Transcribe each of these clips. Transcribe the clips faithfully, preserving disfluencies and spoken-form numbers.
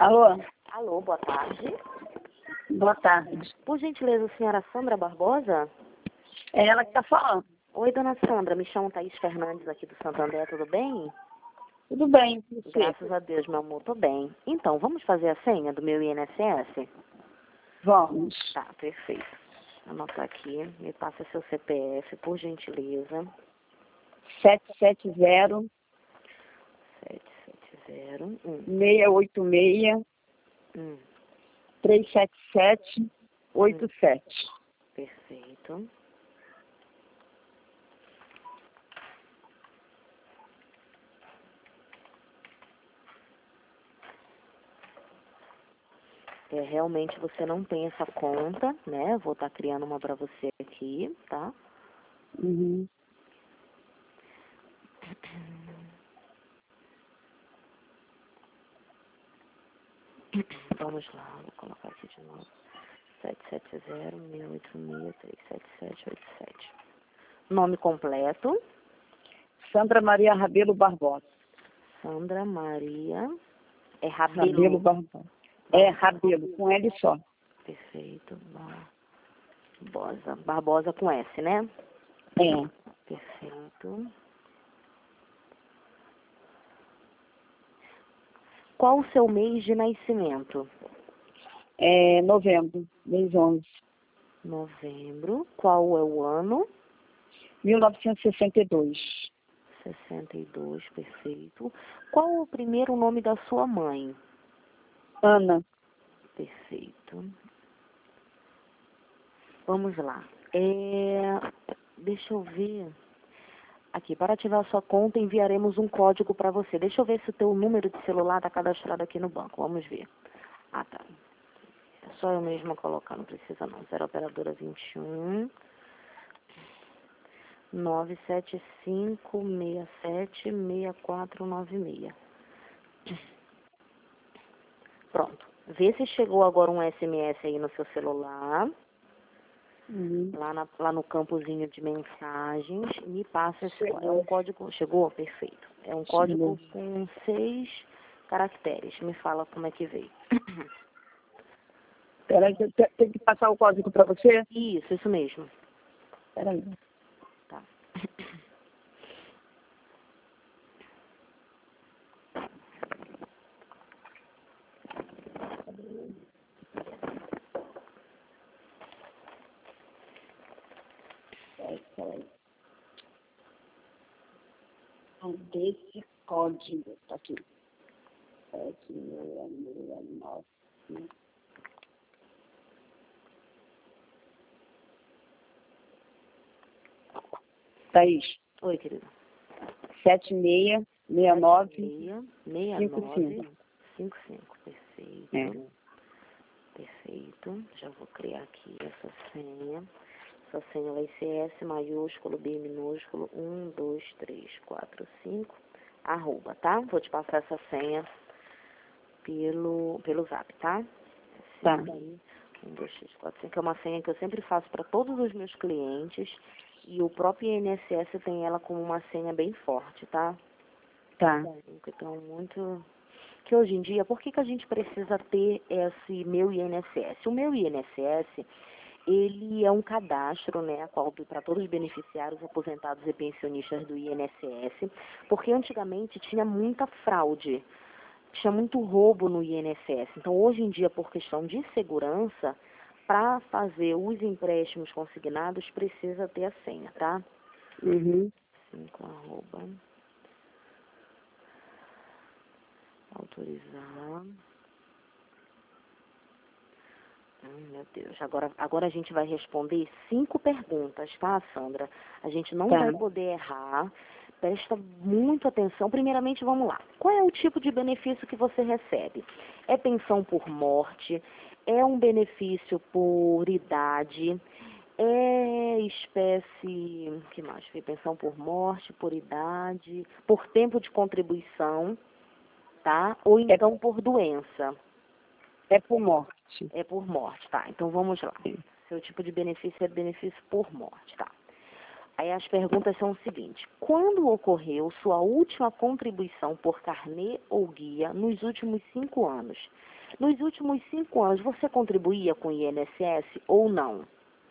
Alô? Alô, boa tarde. Boa tarde. Por gentileza, a senhora Sandra Barbosa? É ela que está falando. Oi, dona Sandra, me chamo Thaís Fernandes aqui do Santo André, tudo bem? Tudo bem, você? Graças a Deus, meu amor, tô bem. Então, vamos fazer a senha do meu I N S S? Vamos. Tá, perfeito. Anota aqui, me passa seu C P F, por gentileza. sete sete zero, sete sete zero, um, seis oito seis, um, três sete sete, oito sete. perfeito. É, realmente você não tem essa conta, né? Vou estar criando uma para você aqui, tá? Uhum. Vamos lá, vou colocar aqui de novo. sete sete zero, seis oito seis, três sete sete, oito sete. Nome completo? Sandra Maria Rabelo Barbosa. Sandra Maria. É Rabelo Rabelo. Barbosa. É, Rabelo, com L só. Perfeito. Barbosa. Barbosa com S, né? É. Perfeito. Qual o seu mês de nascimento? É novembro, mês onze. Novembro. Qual é o ano? mil novecentos e sessenta e dois. sessenta e dois, perfeito. Qual o primeiro nome da sua mãe? Ana. Perfeito. Vamos lá. É... Deixa eu ver. Aqui, para ativar sua conta, enviaremos um código para você. Deixa eu ver se o teu número de celular está cadastrado aqui no banco. Vamos ver. Ah, tá. É só eu mesma colocar, não precisa não. Zero operadora vinte e um, nove sete cinco, seis sete, seis quatro nove seis. Pronto. Vê se chegou agora um S M S aí no seu celular. Uhum. Lá, na, lá no campozinho de mensagens, me passa esse Chegou. código. É um código, chegou? Perfeito. É um código Chegou. com seis caracteres. Me fala como é que veio. Peraí, eu te- tenho que passar o código para você? Isso, isso mesmo. Peraí. Tá. Peraí, peraí. Cadê esse código? Tá aqui. Sete, meia, meia, nove. Thaís, Oi, querida. sete seis seis nove seis seis cinco nove cinco. cinco cinco. Perfeito. É. Perfeito. Já vou criar aqui essa senha. Essa senha vai ser S maiúsculo, B minúsculo, um, dois, três, quatro, cinco, arroba, tá? Vou te passar essa senha pelo, pelo zap, tá? Tá. um, dois, três, quatro, cinco é uma senha que eu sempre faço para todos os meus clientes e o próprio I N S S tem ela como uma senha bem forte, tá? Tá. Então, muito... Que hoje em dia, por que que a gente precisa ter esse meu I N S S? O meu I N S S, ele é um cadastro, né, para todos os beneficiários aposentados e pensionistas do I N S S, porque antigamente tinha muita fraude, tinha muito roubo no I N S S. Então, hoje em dia, por questão de segurança, para fazer os empréstimos consignados, precisa ter a senha, tá? Uhum. cinco, arroba, autorizar. Hum, meu Deus, agora, agora a gente vai responder cinco perguntas, tá, Sandra? A gente não Tá. vai poder errar. Presta muito atenção. Primeiramente, vamos lá. Qual é o tipo de benefício que você recebe? É pensão por morte? É um benefício por idade? É espécie... que mais? Pensão por morte, por idade, por tempo de contribuição, tá? Ou então por doença. É por morte. É por morte, tá? Então vamos lá. Seu tipo de benefício é benefício por morte, tá? Aí as perguntas são o seguinte: quando ocorreu sua última contribuição por carnê ou guia nos últimos cinco anos? Nos últimos cinco anos, você contribuía com o I N S S ou não?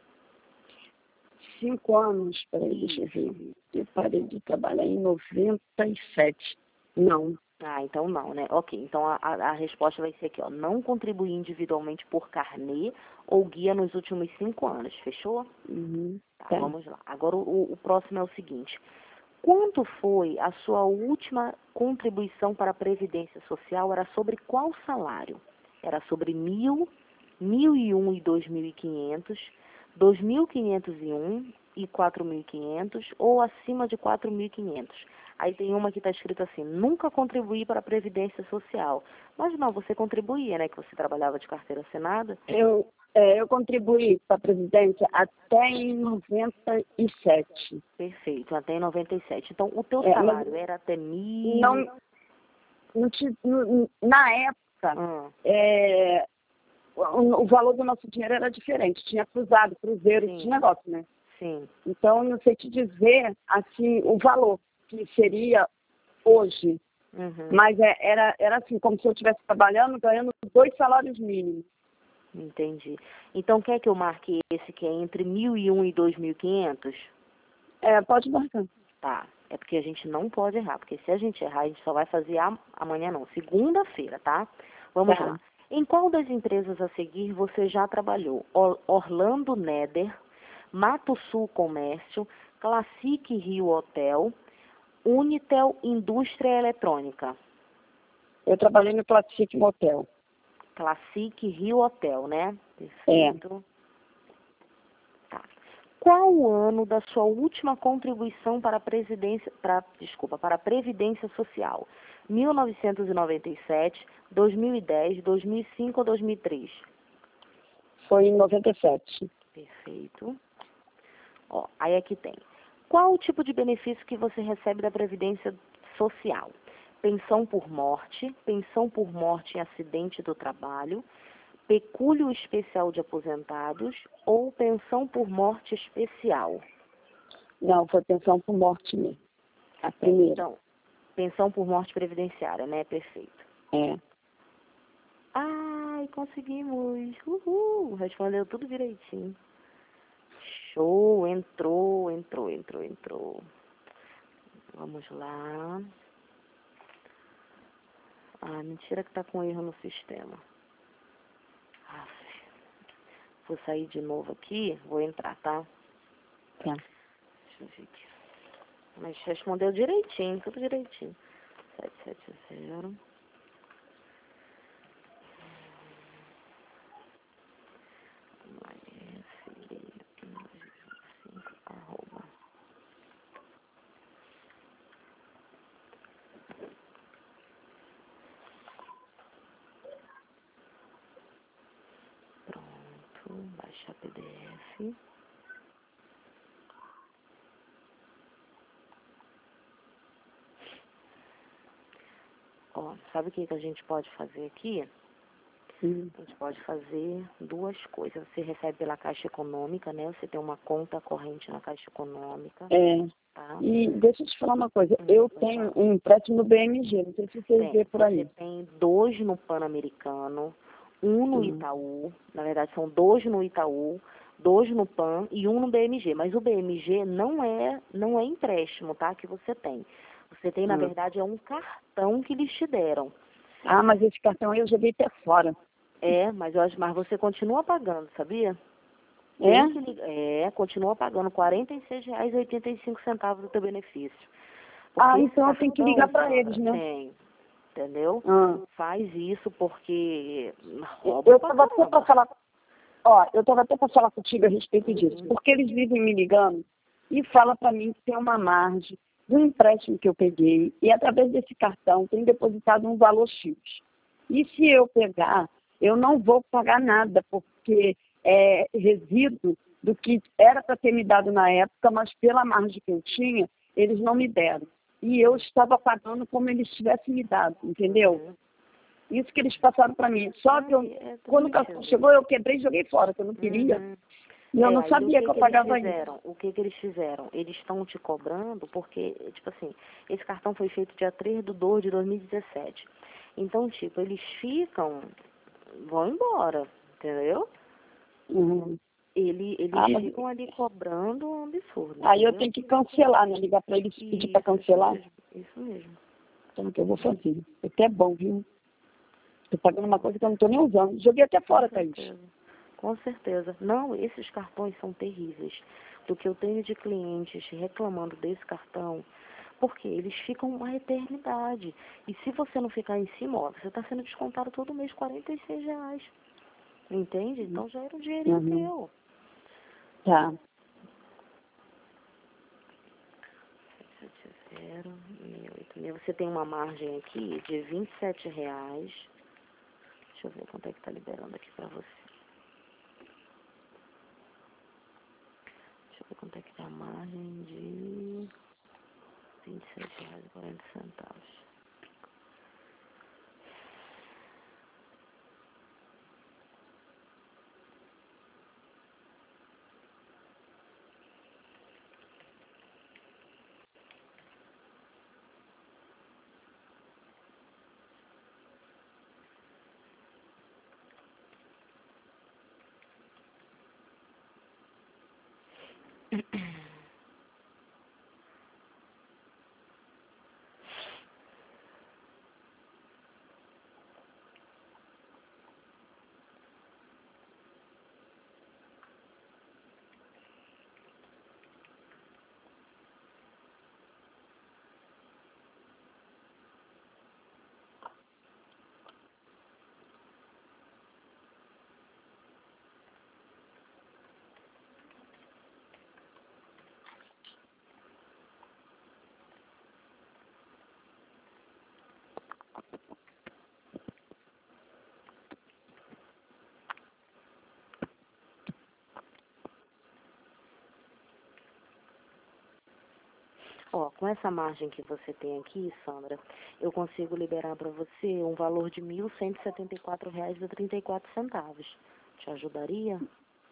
Cinco anos, peraí, deixa eu ver. Eu parei de trabalhar em noventa e sete. Não. Ah, então não, né? Ok, então a, a, a resposta vai ser aqui, ó. Não contribuí individualmente por carnê ou guia nos últimos cinco anos, fechou? Uhum. Tá, Tá. vamos lá. Agora o, o próximo é o seguinte. Quanto foi a sua última contribuição para a Previdência Social? Era sobre qual salário? Era sobre mil, mil e um e dois mil e quinhentos, dois mil quinhentos e um e quatro mil e quinhentos ou acima de quatro mil e quinhentos? Aí tem uma que está escrito assim: nunca contribuí para a Previdência Social. Mas não, você contribuía, né? Que você trabalhava de carteira assinada. Eu, é, eu contribuí para a Previdência até em noventa e sete. Perfeito, até em noventa e sete. Então, o teu É, salário mas era até mil... não, não te- no- na época, Hum, é, o, o valor do nosso dinheiro era diferente. Tinha cruzado, cruzeiro, sim, esse negócio, né? sim. Então, não sei te dizer, assim, o valor que seria hoje. Uhum, Mas é, era, era assim, como se eu estivesse trabalhando, ganhando dois salários mínimos. entendi. Então, quer que eu marque esse que é entre mil e um e dois mil e quinhentos? É, pode marcar. Tá. É porque a gente não pode errar, porque se a gente errar, a gente só vai fazer a, amanhã não, segunda-feira, tá? Vamos Tá. lá. Em qual das empresas a seguir você já trabalhou? Or- Orlando Nether, Mato Sul Comércio, Classic Rio Hotel, Unitel Indústria Eletrônica. Eu trabalhei no Classic Motel. Classic Rio Hotel, né? Perfeito. Tá. Qual o ano da sua última contribuição para a presidência, para, desculpa, para a Previdência Social? mil novecentos e noventa e sete, dois mil e dez, dois mil e cinco ou dois mil e três? Foi em noventa e sete. Perfeito. Ó, aí aqui tem. Qual o tipo de benefício que você recebe da Previdência Social? Pensão por morte, pensão por morte em acidente do trabalho, pecúlio especial de aposentados ou pensão por morte especial? Não, foi pensão por morte mesmo. A É, primeira. então, pensão por morte previdenciária, né? Perfeito. É. Ai, conseguimos! Uhul! Respondeu tudo direitinho. Show! Entrou, entrou, entrou, entrou. Vamos lá. Ah, mentira que tá com erro no sistema. Aff. Vou sair de novo aqui, vou entrar, tá? Tá. Deixa eu ver aqui. Mas respondeu direitinho, tudo direitinho. sete sete zero. Arroba. Pronto, baixar P D F. Ó, sabe o que, que a gente pode fazer aqui? Hum. A gente pode fazer duas coisas. Você recebe pela Caixa Econômica, né? Você tem uma conta corrente na Caixa Econômica, É. tá? E deixa eu te falar uma coisa. Hum, Eu pode tenho falar. um empréstimo no B M G. Não sei se você Tem. vê por Você aí. tem dois no Pan-Americano, um no Hum. Itaú. Na verdade, são dois no Itaú, dois no Pan e um no B M G. Mas o B M G não é, não é empréstimo, tá? Que você tem. Você tem, na Hum. verdade, é um cartão que eles te deram. Ah, mas esse cartão aí eu joguei até fora. É, mas, eu acho, mas você continua pagando, sabia? É? Tem que lig- É, continua pagando quarenta e seis reais e oitenta e cinco centavos do teu benefício. Porque Ah, esse então eu tenho que cartão, ligar para Sandra, eles, né? tem, entendeu? Ah. Faz isso porque Eu rouba pra estava até para caramba. falar, ó, eu estava até para falar contigo a respeito disso, Uhum. porque eles vivem me ligando e falam para mim que tem uma margem do empréstimo que eu peguei e através desse cartão tem depositado um valor X. E se eu pegar, eu não vou pagar nada, porque é resíduo do que era para ter me dado na época, mas pela margem que eu tinha, eles não me deram. E eu estava pagando como eles tivessem me dado, entendeu? Uhum. Isso que eles passaram para mim. Só que eu, Ai, é tudo quando o cartão mentira. chegou, eu quebrei e joguei fora, que eu não queria. Uhum. E eu É, não aí o sabia que que eu que eles pagava isso. fizeram? O que que eles fizeram? Eles estão te cobrando porque, tipo assim, esse cartão foi feito dia três de dois de dois mil e dezessete. Então, tipo, eles ficam, vão embora, entendeu? Uhum. Ele, eles Ah, mas ficam ali cobrando um absurdo, aí eu entendeu? tenho que cancelar, né? Ligar para eles e pedir para Isso, isso cancelar. mesmo, isso mesmo. Então, o que eu vou fazer? É até bom, viu? Tô pagando uma coisa que eu não tô nem usando. Joguei até Com fora, Thaís. certeza. Com certeza. Não, esses cartões são terríveis. Do que eu tenho de clientes reclamando desse cartão, porque eles ficam uma eternidade. E se você não ficar em cima, ó, você está sendo descontado todo mês quarenta e seis reais. Entende? Então já era um dinheirinho Uhum. teu. Tá. sete zero, seis oito mil. Você tem uma margem aqui de vinte e sete reais. Deixa eu ver quanto é que tá liberando aqui pra você. Deixa eu ver quanto é que tá a margem de vinte e sete reais e quarenta centavos. Ó, com essa margem que você tem aqui, Sandra, eu consigo liberar para você um valor de mil cento e setenta e quatro reais e trinta e quatro centavos. Te ajudaria?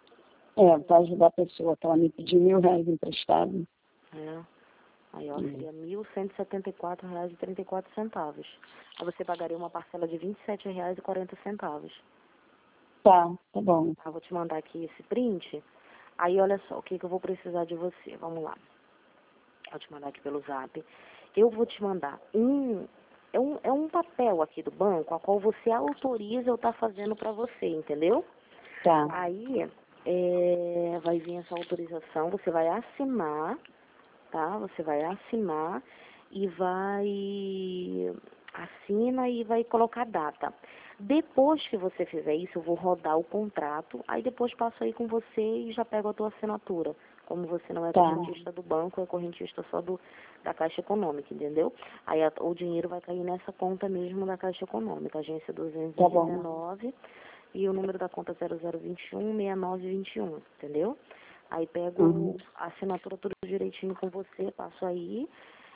É, para ajudar a pessoa, que ela me pediu mil reais emprestado. É. Aí, ó, Uhum. seria mil cento e setenta e quatro reais e trinta e quatro centavos. Aí você pagaria uma parcela de vinte e sete reais e quarenta centavos. Tá, tá bom. Tá, vou te mandar aqui esse print. Aí, olha só, o que, que eu vou precisar de você? Vamos lá. Vou te mandar aqui pelo zap. Eu vou te mandar um... É um, é um papel aqui do banco, a qual você autoriza eu estar fazendo para você, entendeu? Tá. Aí, é, vai vir essa autorização, você vai assinar, tá? Você vai assinar e vai... Assina e vai colocar data. Depois que você fizer isso, eu vou rodar o contrato, aí depois passo aí com você e já pego a tua assinatura. Como você não é Tá. correntista do banco, é correntista só do, da Caixa Econômica, entendeu? Aí a, o dinheiro vai cair nessa conta mesmo da Caixa Econômica, agência duzentos e dezenove, Tá e o número da conta zero zero dois um, seis nove dois um, entendeu? Aí pego Uhum. a assinatura tudo direitinho com você, passo aí,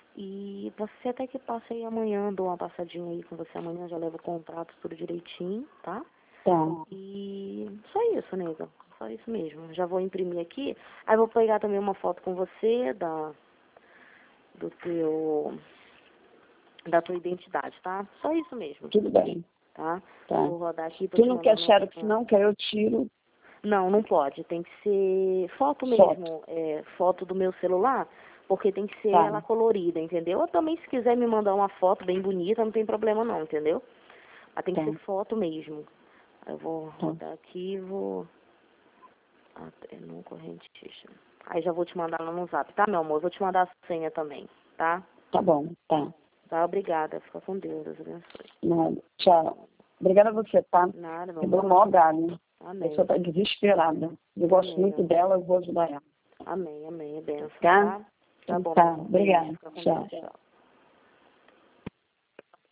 e você até que passa aí amanhã, dou uma passadinha aí com você amanhã, já levo o contrato tudo direitinho, tá? Tá. E só isso, nega. Só isso mesmo. Já vou imprimir aqui. Aí vou pegar também uma foto com você da do teu da tua identidade, tá? Só isso mesmo, Tudo bem. tá? Tá. Vou rodar aqui pra Tu te não mandar quer no xerox WhatsApp. não, que aí eu tiro Não, não pode. Tem que ser foto foto. mesmo, é, foto do meu celular, porque tem que ser Tá. ela colorida, entendeu? Ou também se quiser me mandar uma foto bem bonita, não tem problema não, entendeu? Mas tem que Tá. ser foto mesmo. Aí eu vou Tá. rodar aqui e vou... Até no correntista. Aí já vou te mandar lá no zap, tá, meu amor? Eu vou te mandar a senha também, tá? Tá bom. Tá. Tá, obrigada. Fica com Deus. Deus abençoe. Nada. Tchau. Obrigada a você, tá? Nada, meu Eu dou o amor. maior galho. A Amém. pessoa tá desesperada. Eu gosto Amém, muito amém. dela, eu vou ajudar ela. Amém, amém. É benção, Tá? tá? Tá Então bom, tá. meu amor. Beijo. Obrigada. Fica com Tchau. Deus. Tchau.